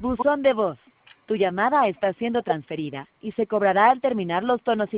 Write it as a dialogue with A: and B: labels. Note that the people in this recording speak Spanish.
A: Buzón de voz. Tu llamada está siendo transferida y se cobrará al terminar los tonos